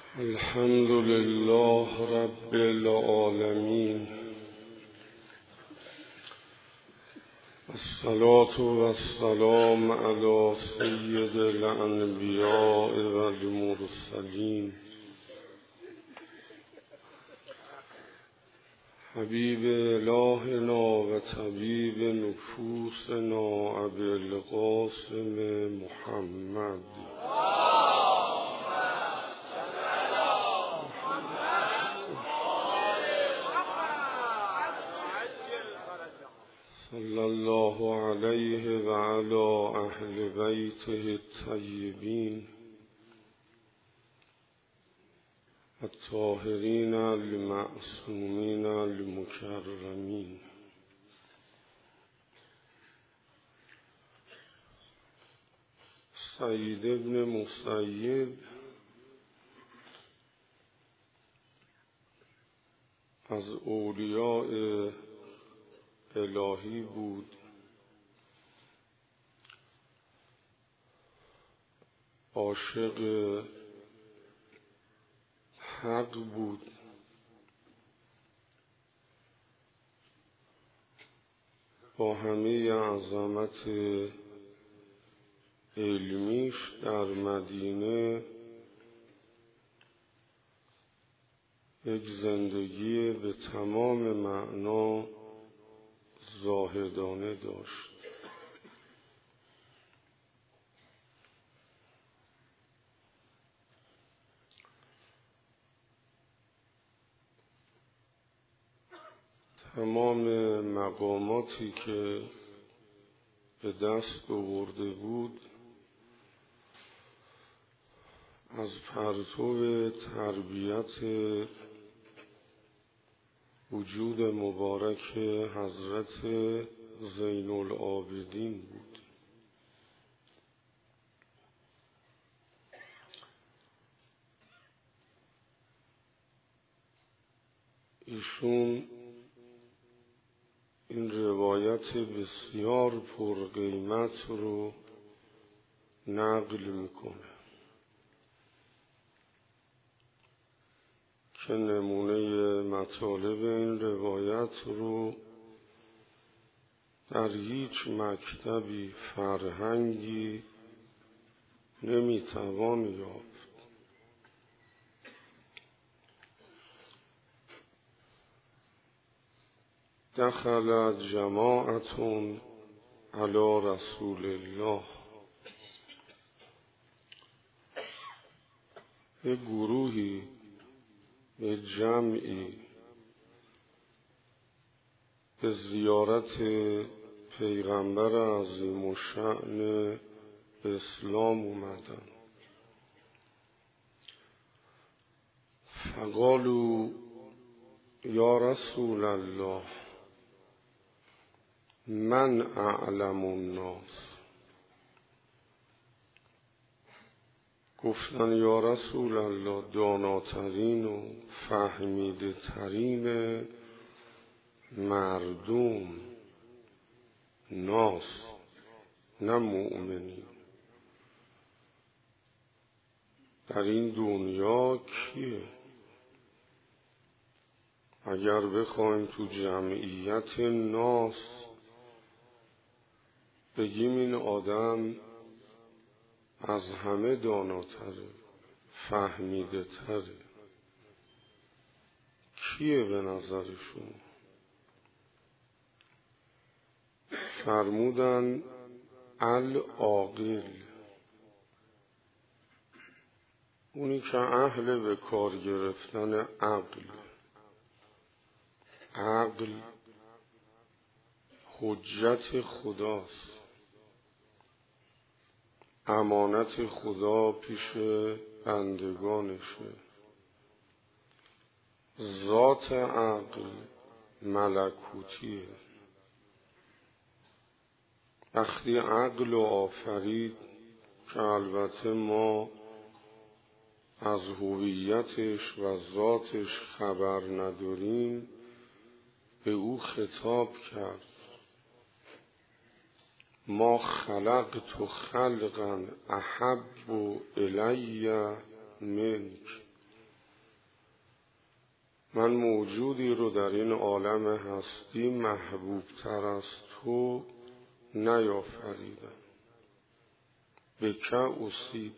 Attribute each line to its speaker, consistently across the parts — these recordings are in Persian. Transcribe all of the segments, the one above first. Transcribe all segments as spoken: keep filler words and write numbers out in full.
Speaker 1: الحمد لله رب العالمين، الصلاة والسلام على سيد الأنبياء والمرسلين حبيب إلهنا وطبيب نفوسنا أبي القاسم محمد صلى الله عليه وعلى أهل بيته الطيبين الطاهرين المعصومين المكرمين. سعید ابن مسیب از اولیاء الهی بود، عاشق حق بود، با همه عظمت علمیش در مدینه یک زندگی به تمام معنا زاهدانه داشت. تمام مقاماتی که به دست آورده بود از پرتو تربیت وجود مبارک حضرت زین العابدین بود. ایشون این روایت بسیار پرقیمت رو نقل میکنه که نمونه مطالب این روایت رو در هیچ مکتبی فرهنگی نمیتوان یافت. دخلت جماعت علی رسول الله، یک گروهی به جمعی به زیارت پیغمبر عظیم الشأن اسلام اومدن. فقالوا یا رسول الله من اعلم الناس. گفتن یا رسول الله داناترین و فهمیده ترین مردم، ناس نه مؤمنین، در این دنیا کیه؟ اگر بخوایم تو جمعیت ناس بگیم این آدم از همه داناتره، فهمیده تره، کیه به نظرشون؟ فرمودن العاقل، اونی که اهل به کار گرفتن عقل. عقل حجت خداست، امانت خدا پیش بندگانشه. ذات عقل ملکوتیه. وقتی عقل و آفرید که البته ما از هویتش و ذاتش خبر نداریم، به او خطاب کرد ما خلقت خلقا احب الی منک، من موجودی رو در این عالم هستی محبوب تر از تو نیافریدم. بکه اصیب،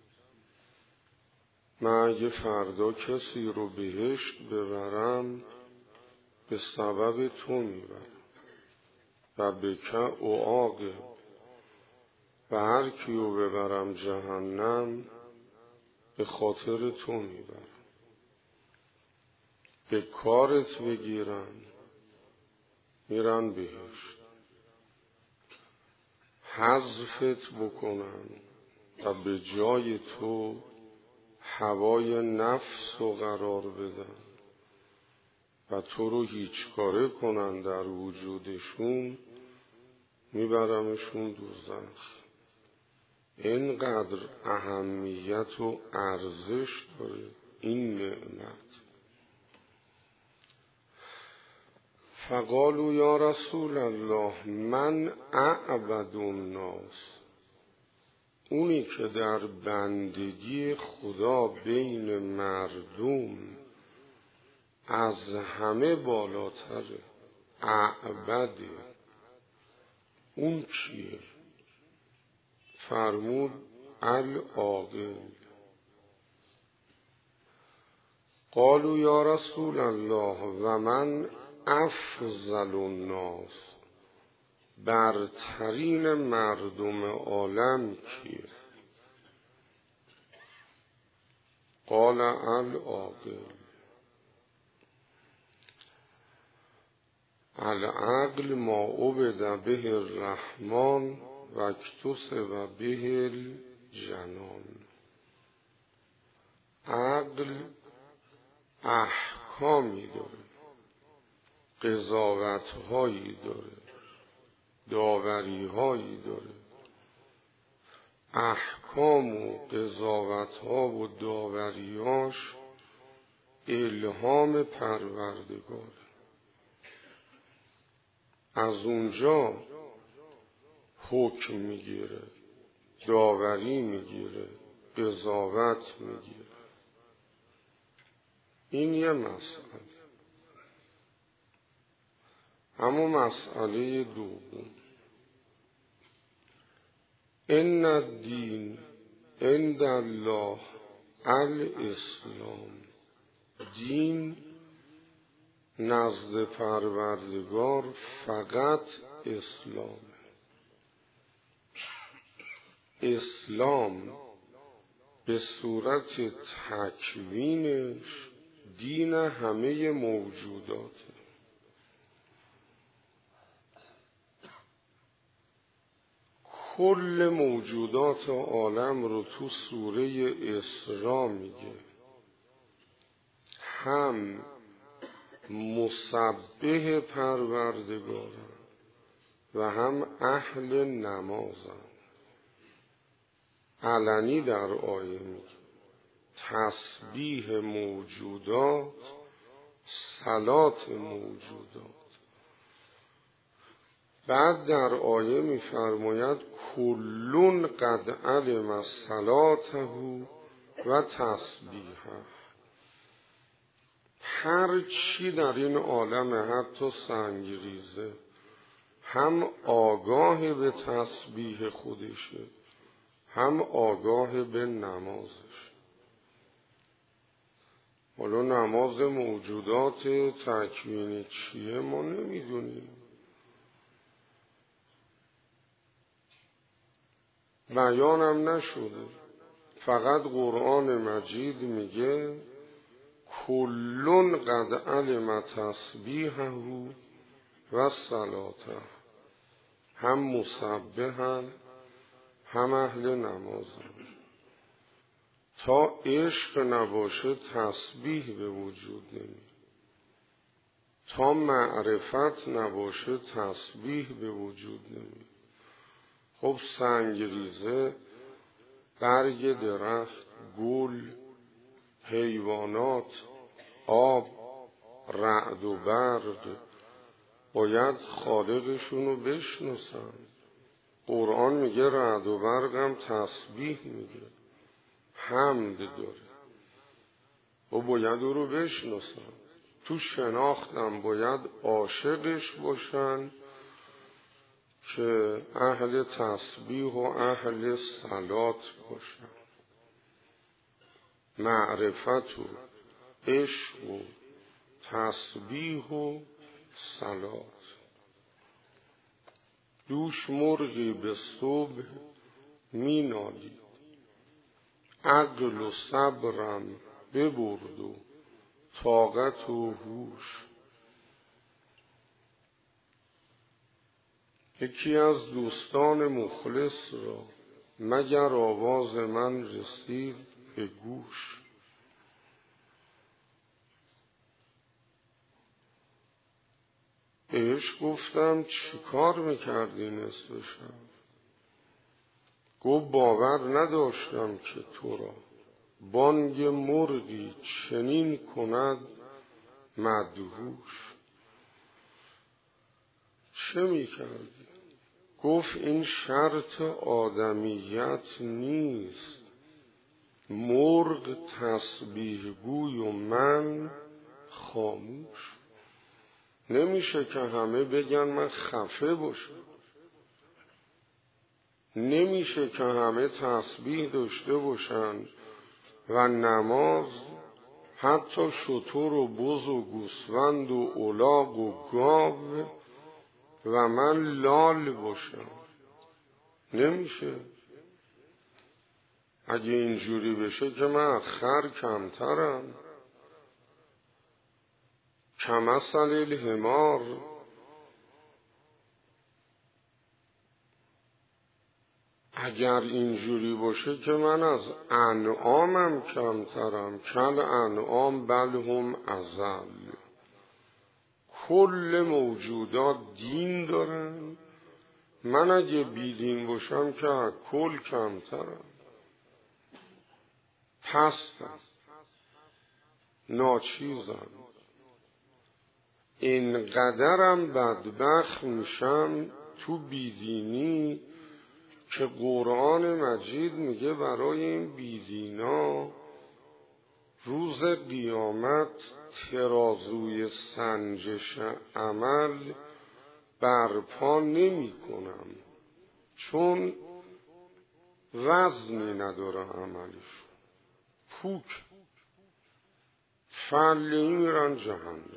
Speaker 1: من اگه فردا کسی رو بهشت ببرم به سبب تو میبرم و بکه اعاقب، و هر کیو ببرم جهنم به خاطر تو میبرم. به کارت بگیرن میرن بهشت، حذفت بکنن و به جای تو هوای نفس رو قرار بدن و تو رو هیچ کاره کنن در وجودشون، میبرمشون دوزخ. اینقدر اهمیت و ارزش داره این نعمت. فقالوا یا رسول الله من اعبد الناس، اونی که در بندگی خدا بین مردم از همه بالاتره، اعبده، اون کیه؟ فرمود العاقل. قالوا یا رسول الله و من افضل الناس، برترین مردم عالم کیه؟ قال العاقل. العقل ما عبد به الرحمن و اکتسب به الجنان. عقل احکامی داره، قضاوت‌هایی داره، داوری‌هایی داره. احکام و قضاوت‌ها و داوری‌هاش الهام پروردگار. از اونجا حکم میگیره، داوری میگیره، قضاوت میگیره. این یه مسئله. اما مسئله دوم، ان الدین عند الله الاسلام، دین نزد پروردگار فقط اسلام. اسلام به صورت تکوینش دین همه موجوداته. کل موجودات عالم رو تو سوره اسراء میگه هم مسبح پروردگارن و هم اهل نمازن. علنی در آیه میگه تسبیح موجودات، صلات موجودات. بعد در آیه میفرماید کلون قد علم صلاته و تسبیحه. هر چی در این عالم حتی سنگریزه هم آگاه به تسبیح خودشه هم آگاه به نمازش. حالا نماز موجودات تکوینی چیه ما نمیدونیم، بیانم نشده. فقط قرآن مجید میگه کلون قد علم تسبیحه و صلاته. هم مسبحن هم اهل نمازن. تا عشق نباشه تسبیح به وجود نمیاد، تا معرفت نباشه تسبیح به وجود نمیاد. خب سنگریزه، برگ درخت، گل، حیوانات، آب، رعد و برق باید خالقشون رو بشناسن. قرآن میگه رعد و برق هم تسبیح میگه، حمد داره و باید او رو بشناسن. تو شناختم باید عاشقش باشن که اهل تسبیح و اهل صلات باشن. معرفت و عشق و تسبیح و صلات. دوش مرغی به صبح می نالید، عقل و صبرم ببرد و طاقت و هوش. یکی از دوستان مخلص را مگر آواز من رسید به گوش. بهش گفتم چی کار میکردی نصف شب؟ گفت باور نداشتم که تو را بانگ مرغی چنین کند مدهوش. چه میکردی؟ گفت این شرط آدمیت نیست، مرغ تسبیح گوی و من خاموش. نمیشه که همه بگن من خفه باشم، نمیشه که همه تسبیح داشته باشن و نماز حتی شتر و بز و گوسفند و الاغ و گاو و من لال باشم. نمیشه. اگه اینجوری بشه که من از خر کمترم. کمثل الحمار. اگر اینجوری باشه که من از انعامم کمترم. کل انعام بل هم اضل. کل موجودات دین دارن، من اگه بیدین باشم که از کل کمترم. پستم، ناچیزم. اینقدرم بدبخت میشم تو بیدینی که قرآن مجید میگه برای این بیدینا روز قیامت ترازوی سنجش عمل برپا نمی کنم، چون وزنی نداره عملش. پوک فعلی میرن جهنم.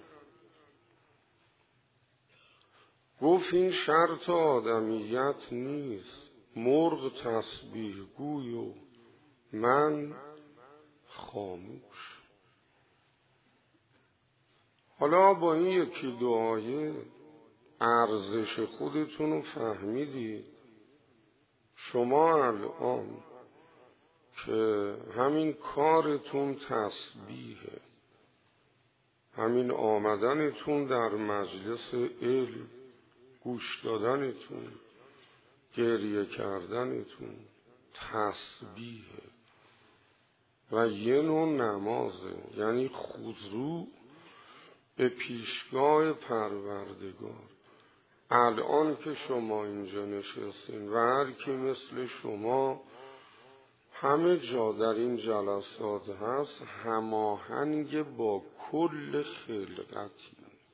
Speaker 1: گفت این شرط آدمیت نیست، مرغ تسبیح گوی و من خاموش. حالا با این یکی دو آیه ارزش خودتون رو فهمیدید. شما الان که همین کارتون تسبیحه، همین آمدنتون در مجلس علم، گوش دادنتون، گریه کردنتون تسبیحه و یه نوع نمازه، یعنی خضوع به پیشگاه پروردگار. الان که شما اینجا نشستین و هر کی مثل شما همه جا در این جلسات هست، هماهنگ با کل خلقتی،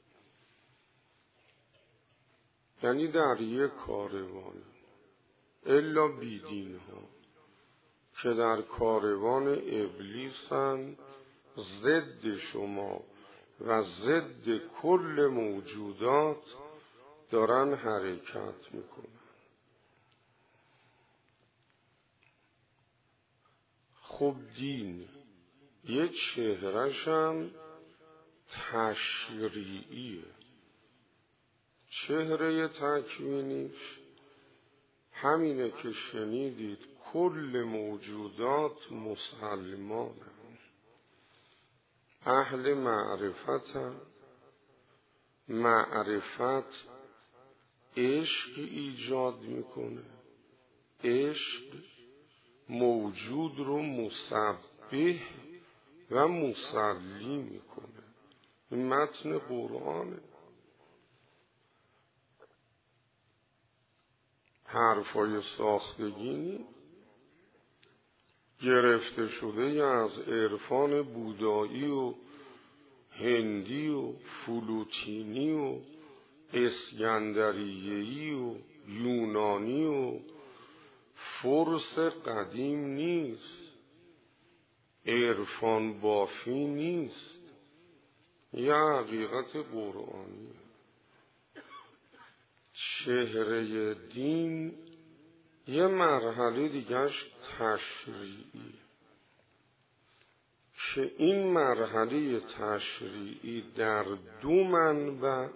Speaker 1: یعنی در یک کاروان. الا بیدین ها که در کاروان ابلیسن، ضد شما و ضد کل موجودات دارن حرکت میکنن. خب دین یه چهرش هم تشریعیه. چهره تکوینیش همینه که شنیدید، کل موجودات مسلمانن، اهل معرفتن. معرفت عشق ایجاد میکنه. عشق موجود رو مسبح و مسلی میکنه. این متن قرآنه. حرفای ساختگی گرفته شده از عرفان بودایی و هندی و فلوتینی و اسکندریه‌ای و یونانی و فرس قدیم نیست، عرفان بافی نیست، یه حقیقت قرآنی. چهره دین یه مرحله دیگهش تشریعی که این مرحله تشریعی در دو منبع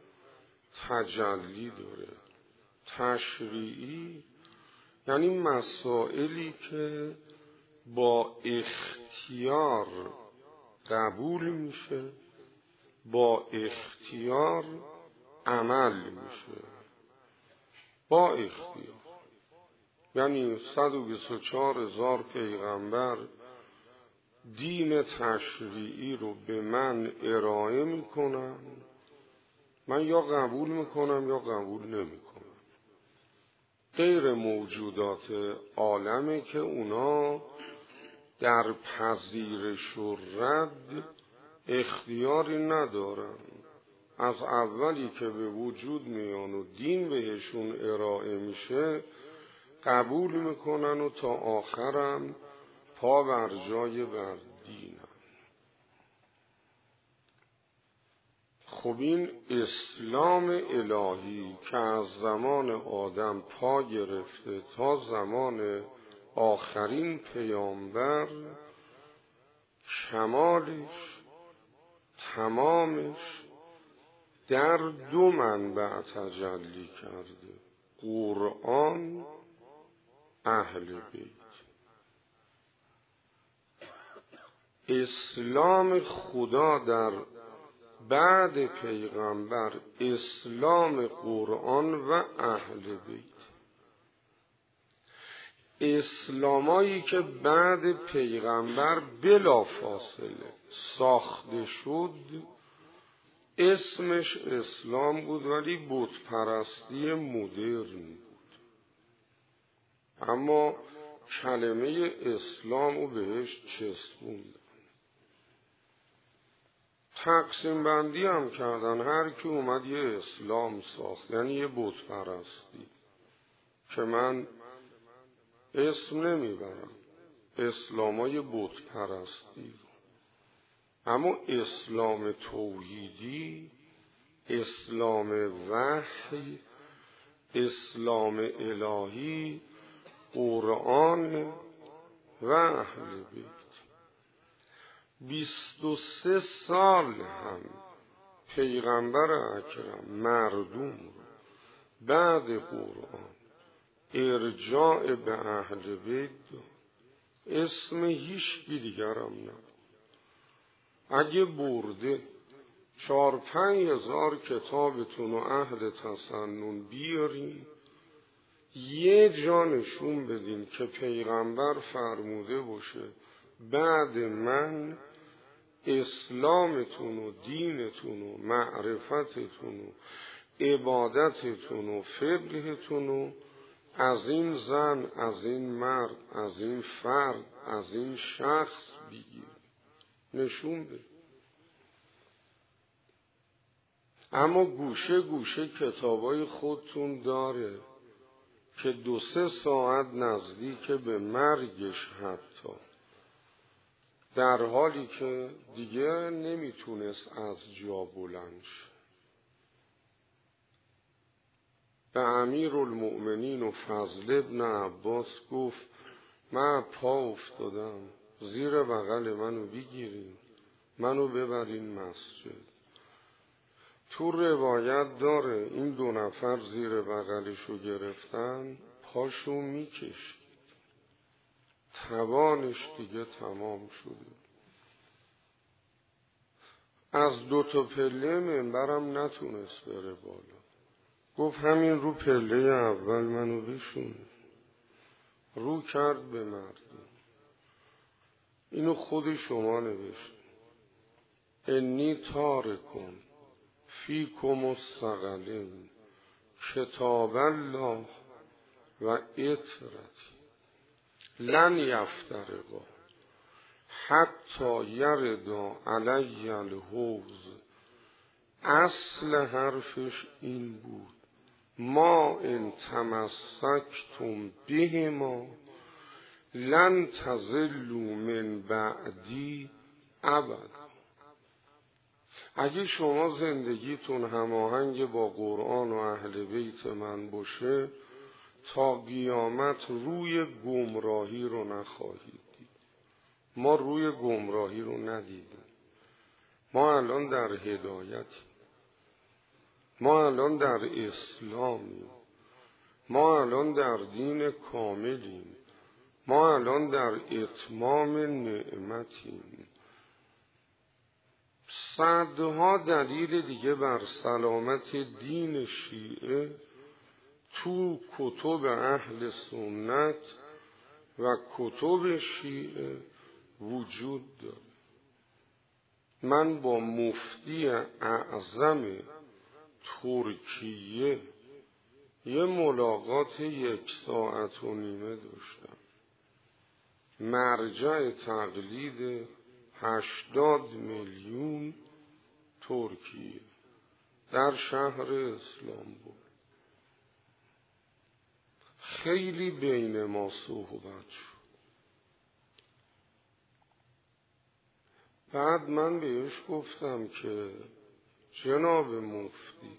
Speaker 1: تجلی داره. تشریعی یعنی مسائلی که با اختیار قبول میشه، با اختیار عمل میشه، با اختیار. یعنی صد و بیست و چهار هزار پیغمبر دین تشریعی رو به من ارائه میکنن، من یا قبول میکنم یا قبول نمیکنم. غیر موجودات عالمه که اونا در پذیرش و رد اختیاری ندارن. از اولی که به وجود میان و دین بهشون ارائه میشه قبول میکنن و تا آخرم پا بر جای بر دینن. خب این اسلام الهی که از زمان آدم پا گرفته تا زمان آخرین پیامبر، کمالش تمامش در دو منبع تجلی کرده: قرآن، اهل بیت. اسلام خدا در بعد پیغمبر اسلام قرآن و اهل بیت. اسلامایی که بعد پیغمبر بلا فاصله ساخته شد اسمش اسلام بود ولی بت پرستی مدرن بود، اما کلمه اسلام رو بهش چسبوندن. تقسیم بندی هم کردن، هر کی اومد یه اسلام ساخت، یعنی یه بت پرستی که من اسم نمیبرم، اسلامای بت پرستی. اما اسلام توحیدی، اسلام وحی، اسلام الهی، قرآن و اهل بیت. بیست و سه سال هم پیغمبر اکرم مردم رو بعد قرآن ارجاع به اهل بیت داد. اسم هیچ دیگرم نبود. اگه برده چار پنج هزار کتابتون و اهل تسنن بیارین، یه جا نشون بدین که پیغمبر فرموده باشه بعد من اسلامتون و دینتون و معرفتتون و عبادتتون و فقهتون و از این زن، از این مرد، از این فرد، از این شخص بگیر، نشون بده. اما گوشه گوشه کتابای خودتون داره که دو سه ساعت نزدیک به مرگش حتی، در حالی که دیگه نمیتونست از جا بلند شه، به امیرالمؤمنین و فضل ابن عباس گفت من پا افتادم، زیر بغل منو بگیرین، منو ببرین مسجد. تو روایت داره این دو نفر زیر بغلشو گرفتن، پاشو میکشید، توانش دیگه تمام شده. از دو تا پله منبرم نتونست بره بالا، گفت همین رو پله اول منو بشون. رو کرد به مردم. اینو خود شما نوشت: انی تارکم فیکم الثقلین کتاب الله و اطرتی لن یفترقا حتی یردا علی الحوض. اصل حرفش این بود ما ان تمسکتم بهما لن تضلوا من بعدی ابدا. اگه شما زندگیتون هماهنگ با قرآن و اهل بیت من باشه تا قیامت روی گمراهی رو نخواهید دید. ما روی گمراهی رو ندیدیم. ما الان در هدایتیم. ما الان در اسلامیم. ما الان در دین کاملیم. ما الان در اتمام نعمتیم. صدها دلیل دیگه بر سلامت دین شیعه تو کتب اهل سنت و کتب شیعه وجود داره. من با مفتی اعظم ترکیه یه ملاقات یک ساعت و نیمه داشتم. مرجع تقلید هشتاد میلیون ترکیه در شهر اسلامبول. خیلی بین ما صحبت شد. بعد من بهش گفتم که جناب مفتی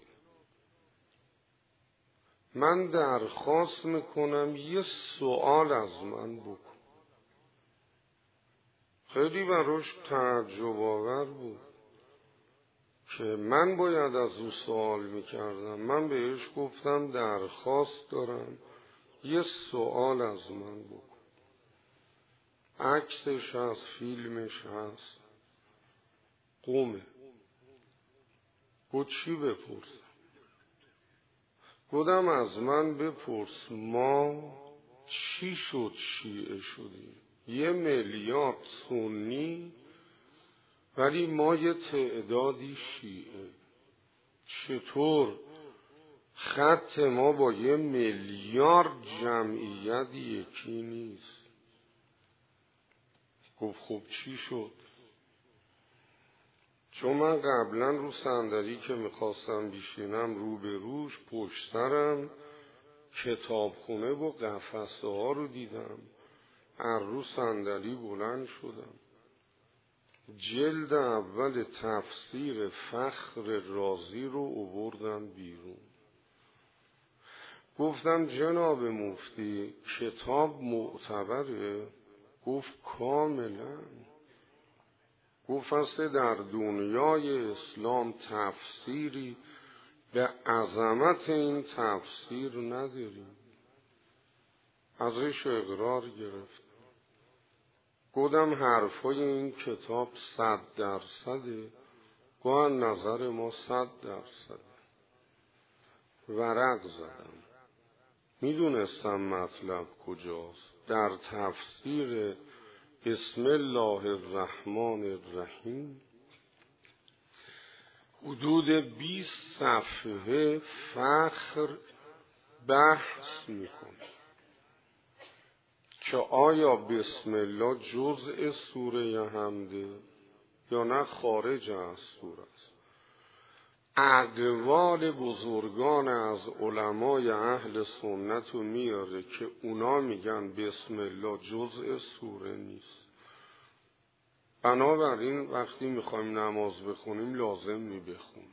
Speaker 1: من درخواست میکنم یه سوال از من بکن. خیلی براش تعجب آور بود که من باید از او سوال میکردم. من بهش گفتم درخواست دارم یه سوال از من بکن. عکسش هست، فیلمش هست، قومه. گفت چی بپرسم؟ گفتم از من بپرس ما چی شد شیعه شدیم؟ یه میلیارد سنی ولی ما یه تعدادی شیعه. چطور خط ما با یه میلیارد جمعیت یکی نیست؟ گفت خب چی شد؟ چون من قبلا رو صندلی که میخواستم بشینم رو به روش پشت سرم کتابخونه و قفسه ها رو دیدم. از رو صندلی بلند شدم. جلد اول تفسیر فخر رازی رو آوردم بیرون. گفتم جناب مفتی کتاب معتبره؟ گفت کاملا. گفت اصل در دنیای اسلام تفسیری به عظمت این تفسیر نداریم. ازش اقرار گرفت. گفتم حرفای این کتاب صد درصده؟ گفت نظر ما صد درصده. ورق زدم. میدونستم مطلب کجاست. در تفسیر بسم الله الرحمن الرحیم حدود بیست صفحه فخر بحث میکنه که آیا بسم الله جزء سوره حمده یا نه خارج از سوره است. اقوال بزرگان از علمای اهل سنت رو میاره که اونا میگن بسم الله جزء سوره نیست. بنابراین وقتی میخوایم نماز بخونیم لازم می بخونیم.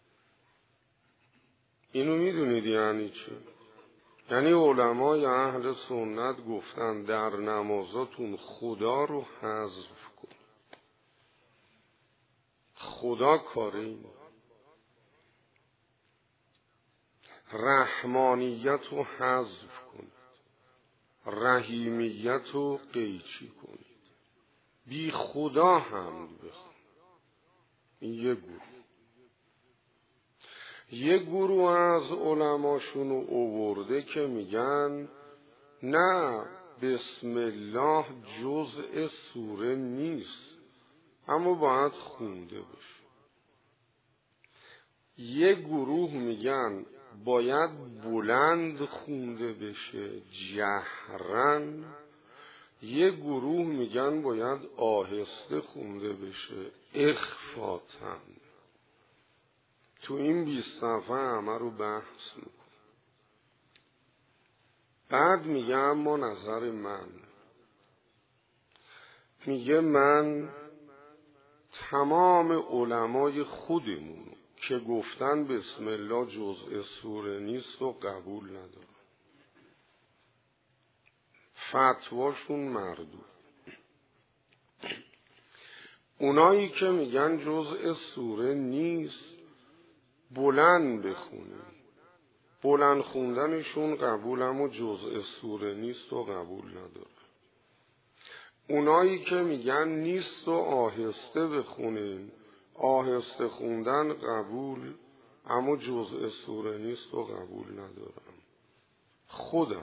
Speaker 1: اینو میدونید یعنی چی؟ یعنی علمای اهل سنت گفتن در نمازاتون خدا رو حذف کن. خدا کاره اینه. رحمانیت رو حذف کنید. رحیمیت رو قیچی کنید. بی خدا حمد بخون. این یه گروه. یه گروه از علماشون رو آورده که میگن نه بسم الله جزء سوره نیست اما باید خونده بشه. یه گروه میگن باید بلند خونده بشه جهرن یه گروه میگن باید آهسته خونده بشه، اخفاتن. تو این بیست صفحه همه رو بحث میکن. بعد میگه اما نظر من، میگه من تمام علمای خودمون که گفتن بسم الله جزء سوره نیست و قبول ندارم، فتواشون مردود. اونایی که میگن جزء سوره نیست بلند بخونیم، بلند خوندنشون قبولم و جزء سوره نیست و قبول ندارم. اونایی که میگن نیست و آهسته بخونیم، آهسته خوندن قبول اما جزء سوره نیست و قبول ندارم. خودم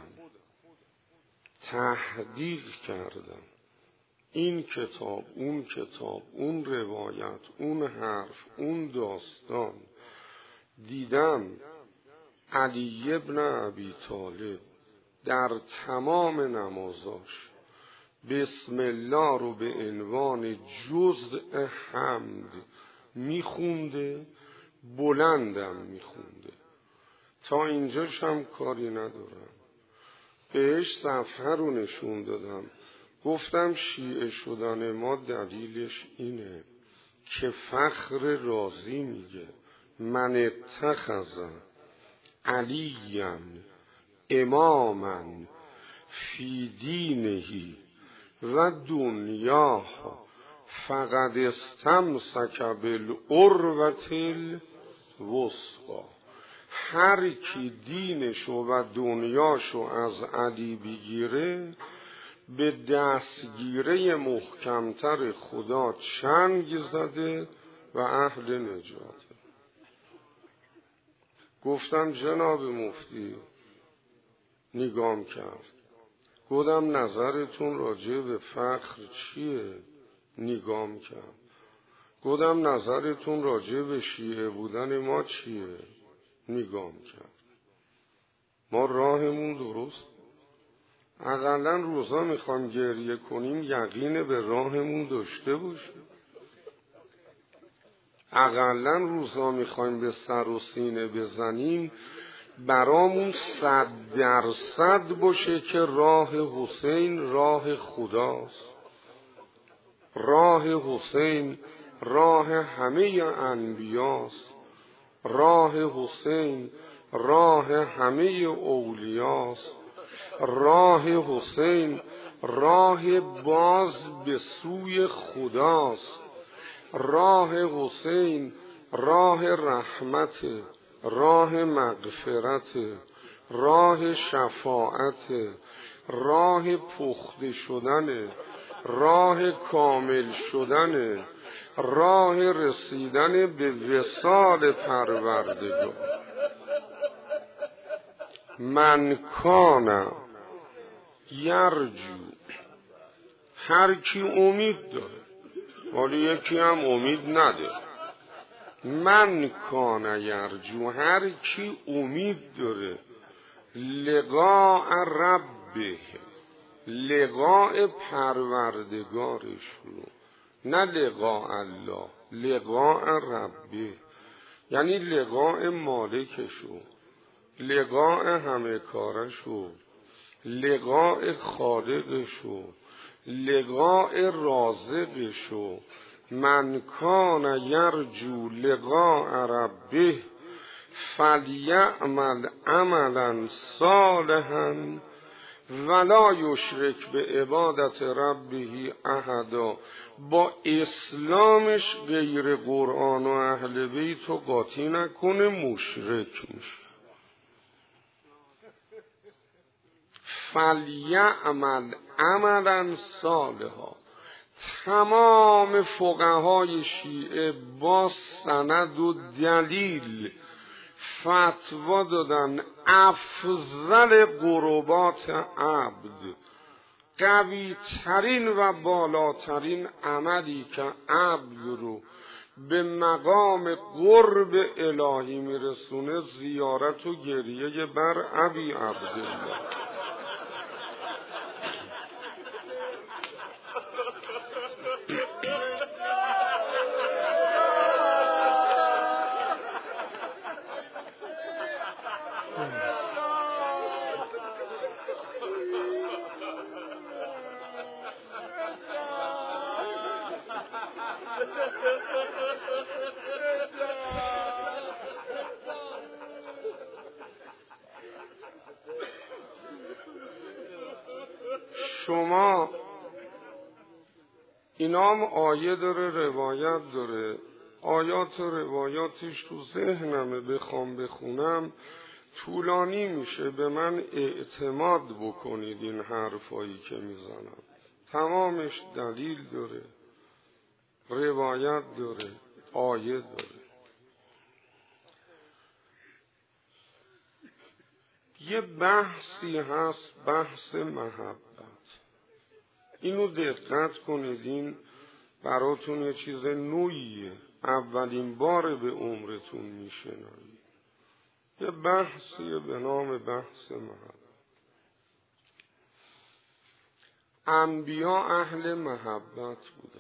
Speaker 1: تحقیق کردم، این کتاب، اون کتاب، اون روایت، اون حرف، اون داستان، دیدم علی ابن ابی طالب در تمام نمازاش بسم الله رو به عنوان جزء حمد میخونده، بلندم میخونده. تا اینجاش هم کاری ندارم. بهش صفحه رو نشون دادم، گفتم شیعه شدن ما دلیلش اینه که فخر رازی میگه من اتخذ علیم اماما فی دینهی و دنیاه فقد استمسک بالعروة الوثقی. هر کی دینشو و دنیاشو از علی بگیره به دستگیره محکمتر خدا چنگ زده و اهل نجاته. گفتم جناب مفتی، نگام کرد، گفتم نظرتون راجع به فخر چیه؟ نگام کرد. گفتم نظرتون راجع به شیعه بودن ما چیه؟ نگام کرد. ما راهمون درست، اقلا روزا میخوام گریه کنیم یقین به راهمون داشته باشیم. اقلا روزا میخوایم به سر و سینه بزنیم برامون صد درصد باشه که راه حسین راه خداست. راه حسین راه همه انبیاست. راه حسین راه همه اولیاست. راه حسین راه باز به سوی خداست. راه حسین راه رحمت، راه مغفرت، راه شفاعت، راه پخته شدن، راه کامل شدن، راه رسیدن به وصال پروردگار. من کان یرجو، هر کی امید داره، ولی یکی هم امید نداره. من کان یرجو، هر کی امید داره لقاء ربه، لقاء پروردگارش رو، نه لقاء الله، لقاء ربه یعنی لقاء مالکشو، لقاء همه کارشو، لقاء خالقشو، لقاء رازقشو. من کان یرجو لقاء ربه فلیعمل عملا صالحا ولا یشرک به عبادت ربه احدا. با اسلامش غیر قرآن و اهل بیت و قاطی نکنه، مشرک میشه. فلیعمل عملا صالحا. تمام فقهای شیعه با سند و دلیل فتوا دادن افضل قربات عبد، قوی ترین و بالاترین عملی که عبد رو به مقام قرب الهی میرسونه زیارت و گریه بر ابی عبدالله. شما اینام آیه داره، روایت داره، آیات و روایاتش تو ذهنمه، بخوام بخونم طولانی میشه. به من اعتماد بکنید این حرفایی که میزنم تمامش دلیل داره، روایت داره، آیه داره. یه بحثی هست، بحث محبت. اینو دقت کنید، این براتون یه چیز نوعیه، اولین بار به عمرتون میشنوید. یه بحثیه به نام بحث محبت. انبیا اهل محبت بودن.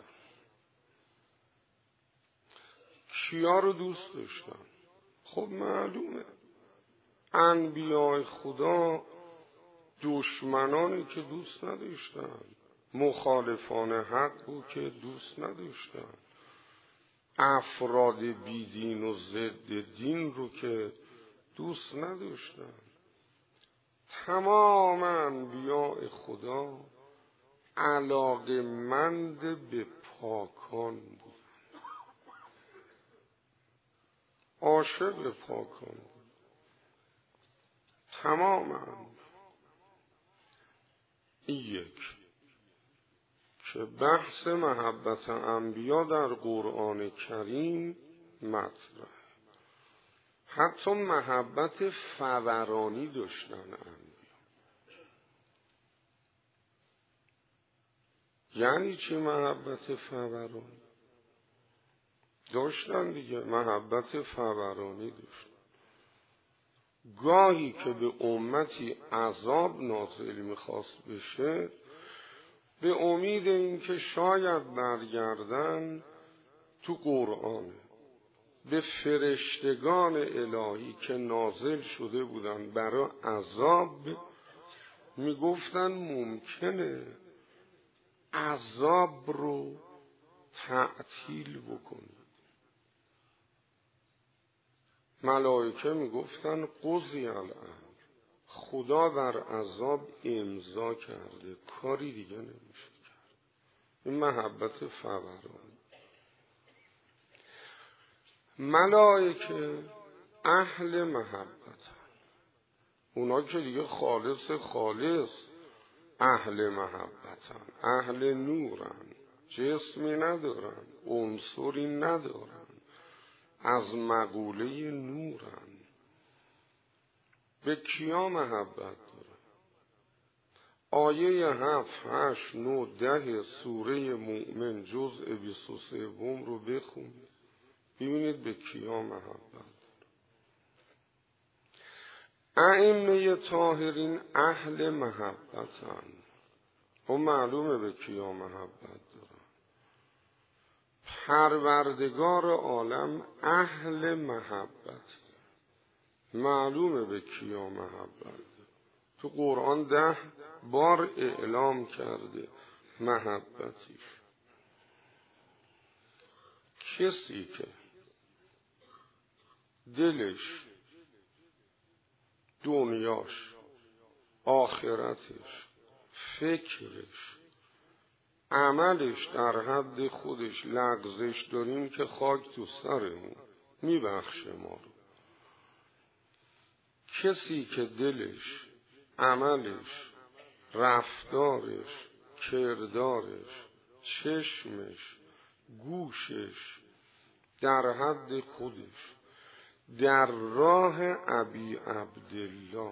Speaker 1: کیا رو دوست داشتن؟ خب معلومه انبیاء خدا دشمنانی که دوست نداشتن، مخالفان حق رو که دوست نداشتن، افراد بیدین و ضد دین رو که دوست نداشتن. تمام انبیاء خدا علاقه‌مند به پاکان بودن، عاشق پاکان بودن. تمام انبیا. این یک که بحث محبت انبیا در قرآن کریم مطرح. حتی محبت فورانی داشتن انبیا. یعنی چی محبت فورانی؟ داشتن دیگه، محبت فورانی داشتن. گاهی که به امتی عذاب نازل میخواست بشه، به امید اینکه شاید برگردن، تو قرآن به فرشتگان الهی که نازل شده بودن برای عذاب میگفتن ممکنه عذاب رو تعطیل بکنید. ملائکه میگفتن قضی الامر، خدا بر عذاب امضا کرده، کاری دیگه نمیشه کرد. این محبت فورانی. ملائکه اهل محبت، اونا که دیگه خالص خالص اهل محبتن، اهل نورن، جسمی ندارن، عنصری ندارن، از مقوله نورن. به کیا محبت دارن؟ آیه هفت، هشت، نه، ده سوره مؤمن جزء بیست و سه رو بخونید، ببینید به کیا محبت دارن. ائمه طاهرین اهل محبتن، و معلومه به کیا محبت دارن. پروردگار عالم اهل محبت، معلومه به کیا محبت. تو قرآن ده بار اعلام کرده محبتیش. کسی که دلش، دنیاش، آخرتش، فکرش، عملش در حد خودش لغزش داریم که خاک تو سرمون، میبخشه ما رو. کسی که دلش، عملش، رفتارش، کردارش، چشمش، گوشش در حد خودش در راه ابی عبدالله،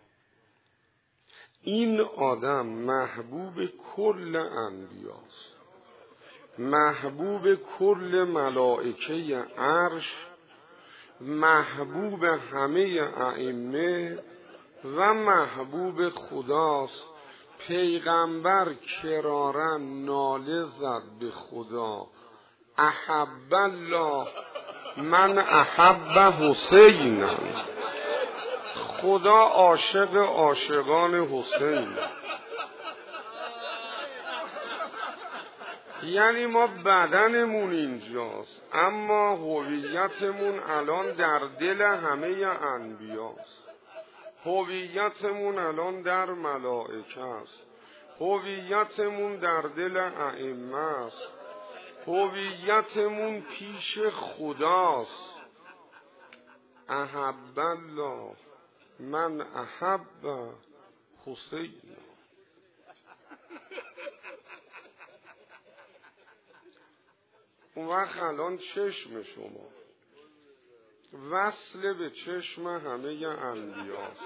Speaker 1: این آدم محبوب کل انبیاست، محبوب کل ملائکه عرش، محبوب همه ائمه و محبوب خداست. پیغمبر کرارن ناله زد به خدا، احب الله من احب حسین. خدا عاشق عاشقان حسین. یعنی ما بدنمون اینجاست، اما هویتمون الان در دل همه انبیاست. هویتمون الان در ملائکه است، هویتمون در دل ائمه است، هویتمون پیش خداست. احب الله من احب حسین. اون وقت الان چشم شما وصل به چشم همه انبیاست،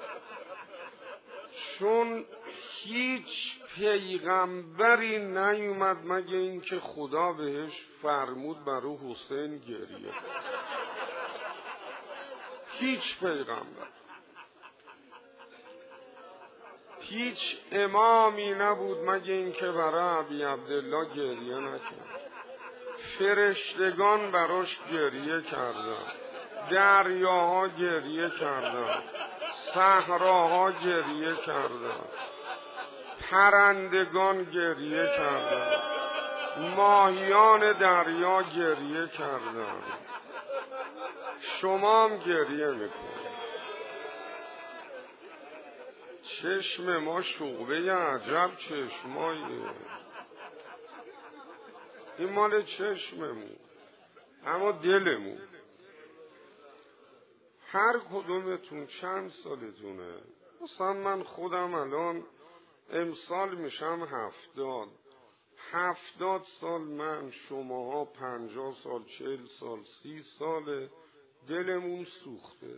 Speaker 1: چون هیچ پیغمبری نیومد مگه اینکه خدا بهش فرمود برو حسین گریه. هیچ پیغمبر، هیچ امامی نبود مگه اینکه برای ابی عبدالله گریه نکرد. فرشتگان براش گریه کردن، دریاها گریه کردن، صحراها گریه کردن، پرندگان گریه کردن، ماهیان دریا گریه کردن. شما هم گریه میکنید. چشم ما شعبه عجب چشماییه. این مال چشممون، اما دلمون. هر کدومتون چند سالتونه؟ مثلا من خودم الان امسال میشم هفتاد. هفتاد سال من، شماها پنجاه سال، چهل سال، سی ساله. دلمون سوخته،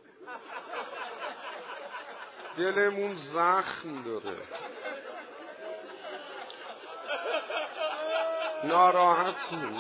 Speaker 1: دلمون زخم داره، ناراحتیم.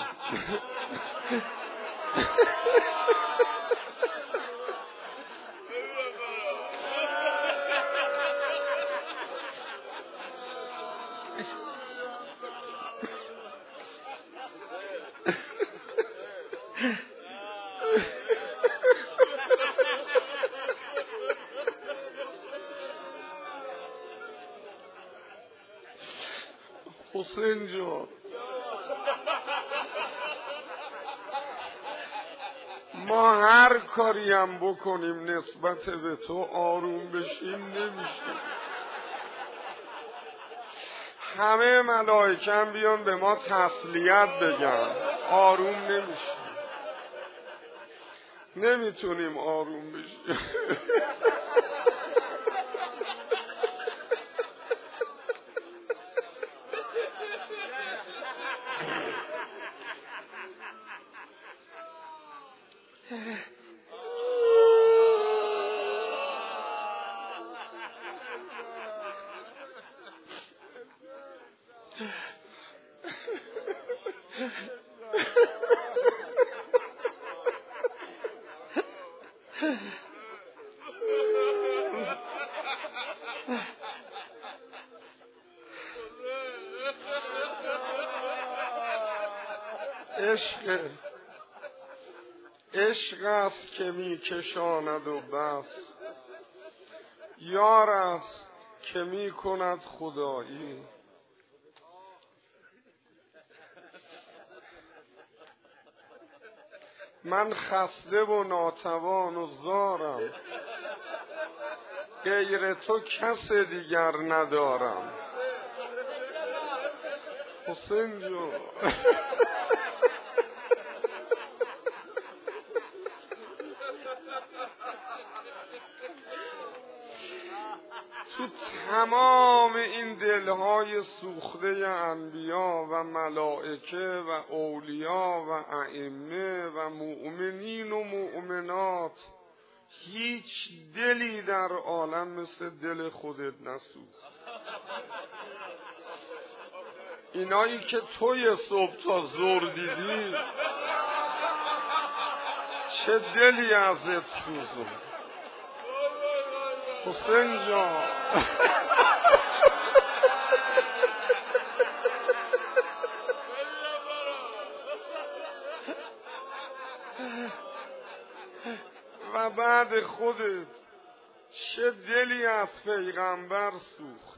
Speaker 1: حسین جان، ما هر کاری هم بکنیم نسبت به تو آروم بشیم نمیشه. همه ملائکه هم بیان به ما تسلیت بگن، آروم نمیشه. نمیتونیم آروم بشیم. عشق عشق است که می کشاند و بس، یار است که می کند خدایی. من خسته و ناتوان و زارم، غیر تو کس دیگر ندارم. حسین جان، تو تمام این دلهای سوخته انبیا و ملائکه و اولیا و ائمه و مؤمنین و مؤمنات هیچ دلی در عالم مثل دل خودت نسوخت. اینایی که توی صبح تا ظهر دیدی چه دلی ازت سوزون. حسین جان، و بعد خودت چه دلی از پیغمبر سوخت،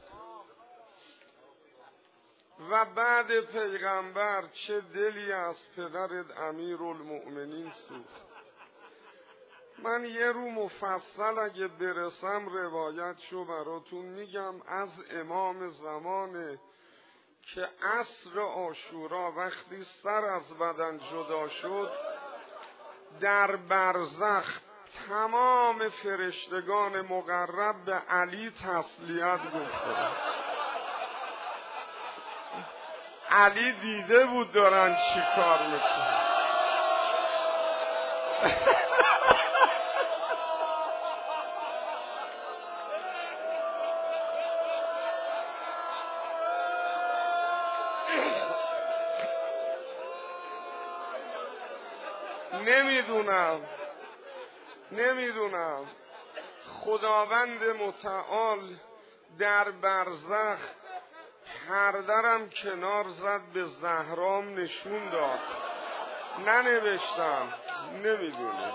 Speaker 1: و بعد پیغمبر چه دلی از پدرت امیرالمؤمنین سوخت. من یه رو مفصل اگه برسم روایتشو براتون میگم از امام زمانه که عصر عاشورا وقتی سر از بدن جدا شد در برزخ تمام فرشتگان مقرب به علی تسلیت گفتند. علی دیده بود دارن چی کار میکنن. نمیدونم نمیدونم خداوند متعال در برزخ پردرم کنار زد به زهرام نشون داد. ننوشتم، نمیدونم.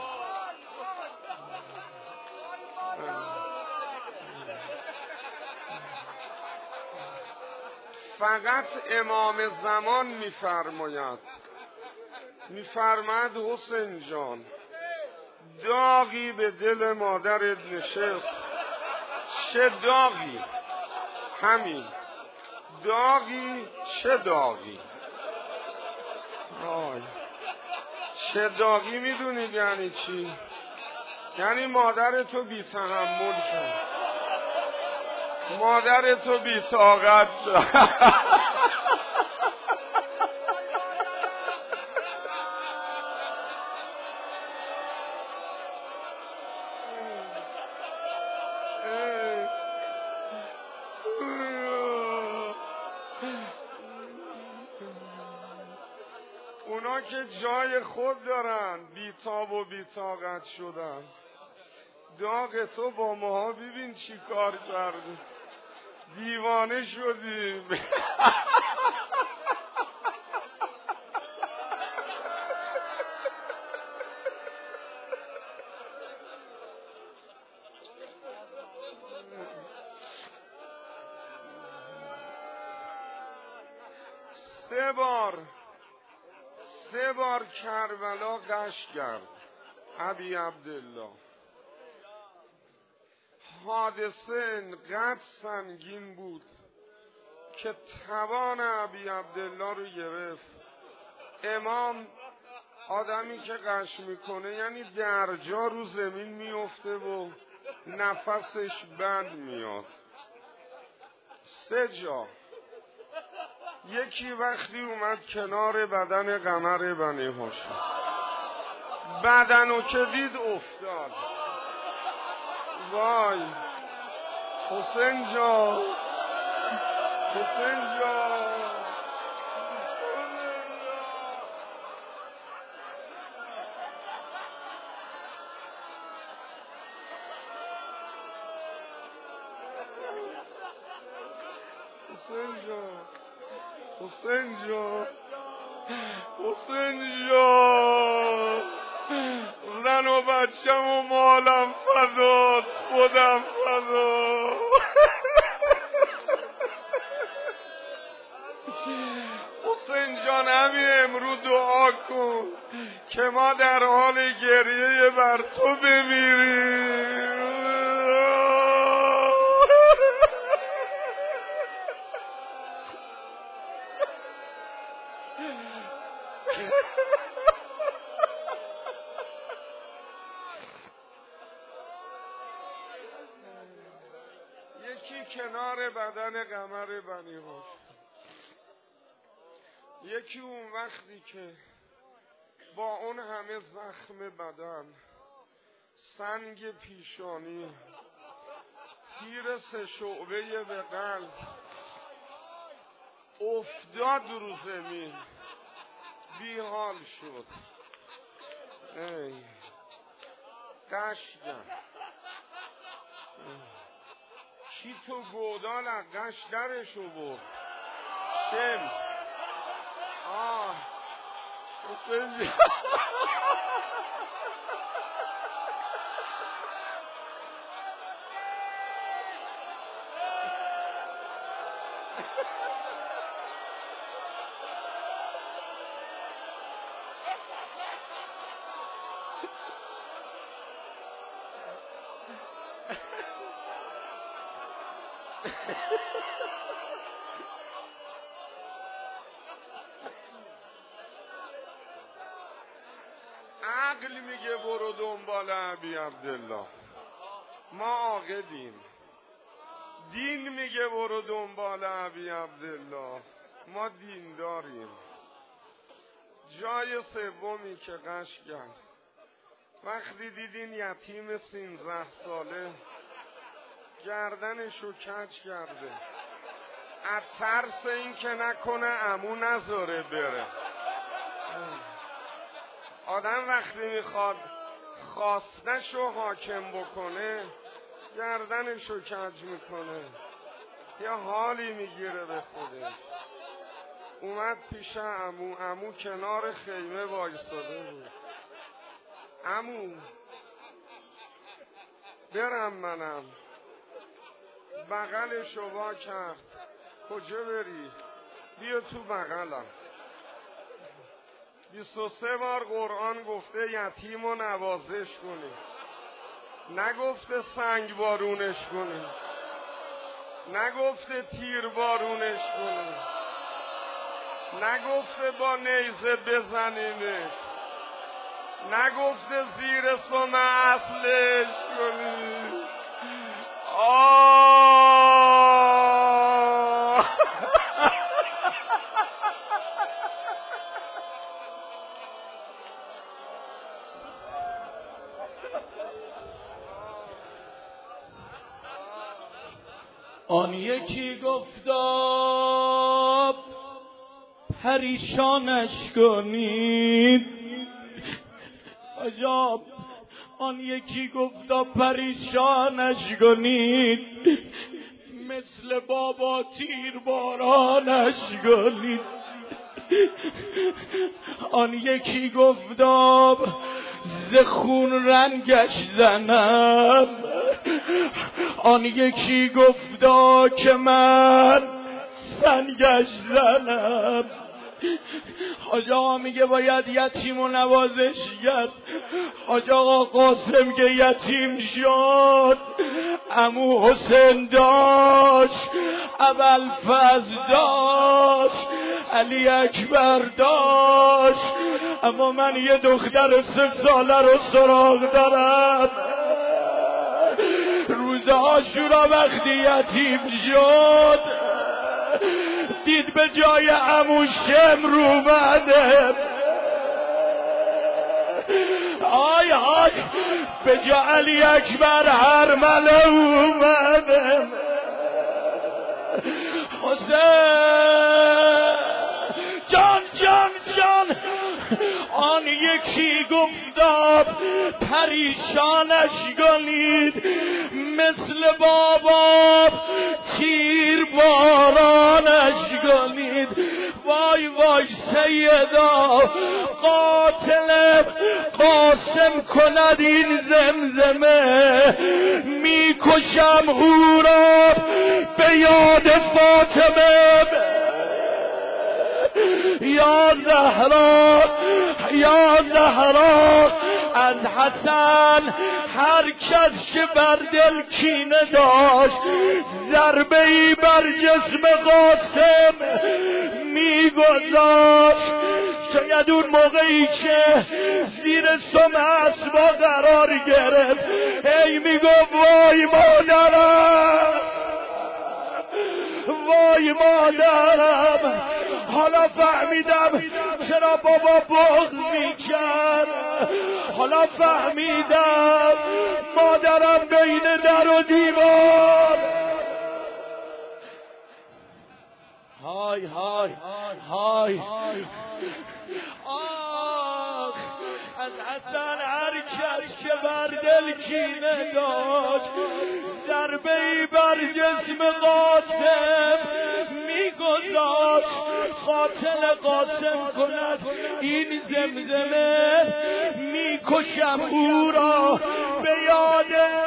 Speaker 1: فقط امام زمان میفرماید میفرماید حسین جان داغی به دل مادرت نشست. چه داغی؟ همین داغی. چه داغی؟ آی چه داغی میدونید یعنی چی؟ یعنی مادر تو بی تحمل شد، مادر تو بی طاقت شد. اونا که جای خود دارن بیتاب و بیطاقت شدن. داغ تو با ماها ببین چی کار کردی. دیوانه شدیم. سه بار سه بار کربلا گشت کرد ابی عبدالله. حادثه انقدر سنگین بود که توان ابی عبدالله رو گرفت. امام آدمی که غش میکنه یعنی درجا رو زمین میفته و نفسش بند میاد. سه جا. یکی وقتی اومد کنار بدن قمر بنی هاشم، بدنو که دید افتاد. وای حسین جان، حسین جان، حسین جان، حسین جان، حسین جان، زن و بچم و مالم فداد، خودم فداد. حسین جان همین امروز دعا کن که ما در حال گریه بر تو بمیریم. یکی کنار بدن قمر بنی هاشم، یکی اون وقتی که با اون همه زخم بدن، سنگ پیشانی، تیر سه شعبه به قلب، افتاد رو زمین، بیحال شد. ای قشدم کی تو گودال از قش درشو برد. شم آه حسین عقل میگه برو دنبال ابی عبدالله، ما عاقدیم. دین میگه برو دنبال ابی عبدالله، ما دین داریم. جای سومی که قش کرد، وقتی دیدین یتیم سیزده ساله گردنشو کج کرده، از ترس این که نکنه عمو نذاره بره. آدم وقتی میخواد خواستشو حاکم بکنه گردنشو کج میکنه، یه حالی میگیره به خودش. اومد پیش عمو، عمو کنار خیمه وایساده بود. عمو برم منم، بغلشو وا کرد. کجا بری؟ بیا تو بغلم. بیست و سه بار قرآن گفته یتیم و نوازش کنی، نگفته سنگ بارونش کنی، نگفته تیر بارونش کنی، نگفته با نیزه بزنیمش، نگفته زیر سم اصلش کنی. آه
Speaker 2: آن یکی گفتا پریشانش کنید، عجب. آن یکی گفتا پریشانش کنید، مثل بابا تیر بارانش کنید. آن یکی گفتا ز خون رنگش زنم، آن یکی گفتا که من سنگش زنم. حاج آقا میگه باید یتیم و نوازش کرد. حاج آقا قاسم که یتیم شد، عمو حسین داشت، ابوالفضل داشت، علی اکبر داشت، اما من یه دختر سه ساله رو سراغ دارم. روز عاشورا وقتی یتیم شد، دید به جای عمو شمر اومده. آی آی به جای علی اکبر هرمله اومده. حسین جان جان جان. آن یکی گفتاب پریشانش کنید، مثل بابا تیر بارانش کنید. وای وای سیدا، قاتل قاسم کند این زمزمه، میکشم او را به یاد فاطمه. یا زهرا یا زهرا، از حسن هر کس که بر دل کینه داشت، ضربه ای بر جسم قاسم میگذاشت. شاید اون موقعی که زیر سم اسبا قرار گرفت، ای میگفت وای مادرم، وای مادرم. حالا فهمیدم چرا بابا بغض میکرد. حالا فهمیدم مادرم بین در و دیوار. های های های آخ، از حسن هر کس که بر دل کینه داشت، ضربه ای بر جسم قاسم میگذاشت. قاتل قاسم کند این زمزمه، میکشم او را به یاد.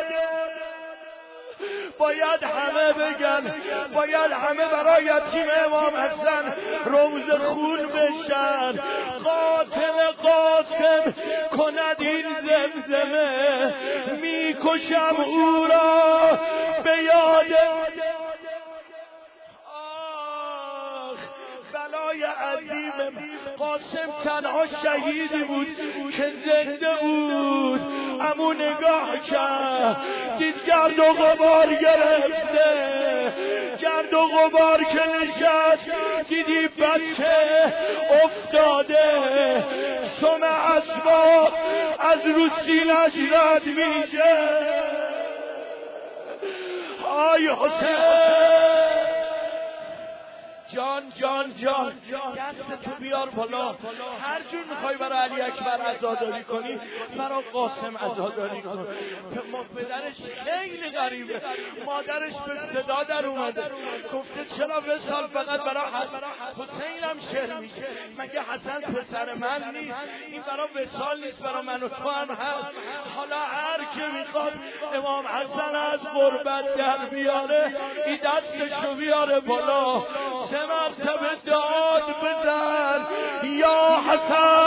Speaker 2: باید همه بگن، باید همه برای یتیم امام حسن روز خون بشن. قاتل قاسم کند این زمزمه، میکشم او را به یاد. عظیم قاسم تنها شهیدی بود که زنده بود، اما نگاه کرد دید گرد و غبار گرفته، گرد و غبار که نشست دیدی بچه افتاده، سم اسباب از رو سینه‌اش رد میشه. آی حسین جان جان جان دست تو بیار بالا، هر جور میخوای برای علی اکبر عزاداری کنی برای قاسم عزاداری کن. پدرش خیلی غریبه، مادرش به صدا در اومده گفته چرا وصال فقط برای حسین هم شعر میشه، مگه حسن پسر من نیست؟ این برای وصال نیست، برای من و تو هم هست. حالا هر که میخواد امام حسن از غربت در بیاره این دستشو بیاره بالا، سه مرتبه داد بزن یا حسن